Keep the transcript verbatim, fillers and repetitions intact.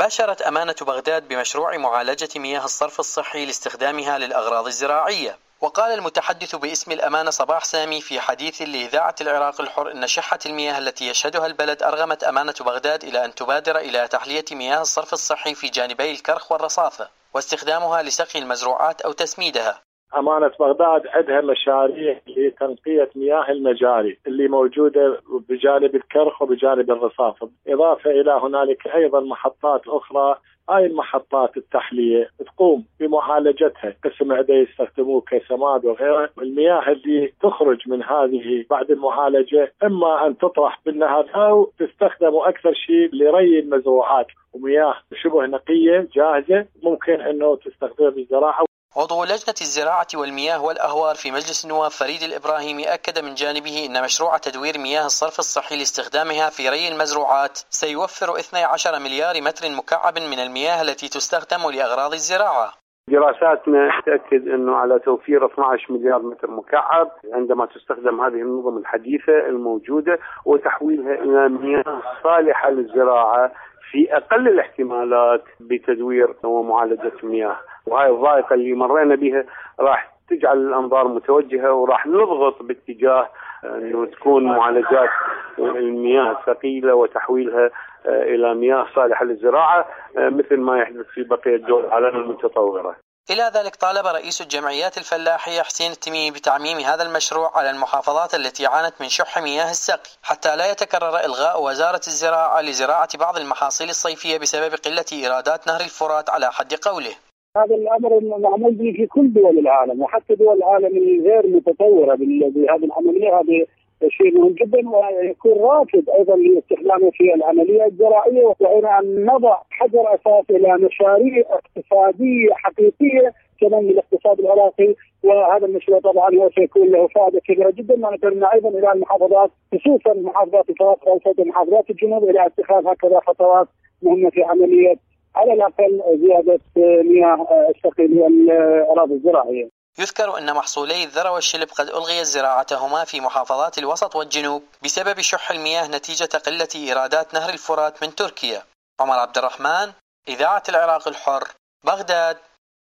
باشرت أمانة بغداد بمشروع معالجة مياه الصرف الصحي لاستخدامها للأغراض الزراعية. وقال المتحدث باسم الأمانة صباح سامي في حديث لإذاعة العراق الحر إن شحة المياه التي يشهدها البلد أرغمت أمانة بغداد إلى أن تبادر إلى تحلية مياه الصرف الصحي في جانبي الكرخ والرصافة واستخدامها لسقي المزروعات أو تسميدها. أمانة بغداد عندها مشاريع لتنقية مياه المجاري اللي موجودة بجانب الكرخ وبجانب الرصافة، إضافة إلى هنالك أيضا محطات أخرى. هاي المحطات التحلية تقوم بمعالجتها، قسم عدا يستخدموه كسماد وغيره. المياه اللي تخرج من هذه بعد المعالجة إما أن تطرح بالنهر أو تستخدم أكثر شيء لري المزروعات، ومياه شبه نقية جاهزة ممكن أنه تستخدم بالزراعة. عضو لجنة الزراعة والمياه والأهوار في مجلس النواب فريد الإبراهيمي أكد من جانبه أن مشروع تدوير مياه الصرف الصحي لاستخدامها في ري المزروعات سيوفر اثني عشر مليار متر مكعب من المياه التي تستخدم لأغراض الزراعة. دراساتنا تأكد أنه على توفير اثني عشر مليار متر مكعب عندما تستخدم هذه النظم الحديثة الموجودة وتحويلها إلى مياه صالحة للزراعة في أقل الاحتمالات بتدوير ومعالجة المياه. وهاي الضائقة اللي مرينا بها راح تجعل الأنظار متوجهة وراح نضغط باتجاه أنه تكون معالجات المياه الثقيلة وتحويلها إلى مياه صالحة للزراعة مثل ما يحدث في بقية الدول العالم المتطورة. إلى ذلك طالب رئيس الجمعيات الفلاحية حسين التميمي بتعميم هذا المشروع على المحافظات التي عانت من شح مياه السقي حتى لا يتكرر إلغاء وزارة الزراعة لزراعة بعض المحاصيل الصيفية بسبب قلة إيرادات نهر الفرات على حد قوله. هذا الأمر معمول به في كل دول العالم وحتى دول العالم الغير متطورة بهذه العملية. هذا شيء مهم جدا ويكون رافض أيضا لاستخدامه في العملية الزراعية، وهنا أن نضع حجر أساس إلى مشاريع اقتصادية حقيقية كمان للاقتصاد العراقي. وهذا المشروع طبعا هو سيكون له فائدة كبيرة جدا، ونتمنى أيضا إلى المحافظات خصوصا محافظات الفرات الأوسط ومحافظات الجنوب إلى اتخاذ هكذا خطوات مهمة في عملية على الأقل زيادة مياه السقي للأراضي الزراعية. يذكر أن محصولي الذرة والشلب قد ألغي زراعتهما في محافظات الوسط والجنوب بسبب شح المياه نتيجة قلة إيرادات نهر الفرات من تركيا. عمر عبد الرحمن، إذاعة العراق الحر، بغداد.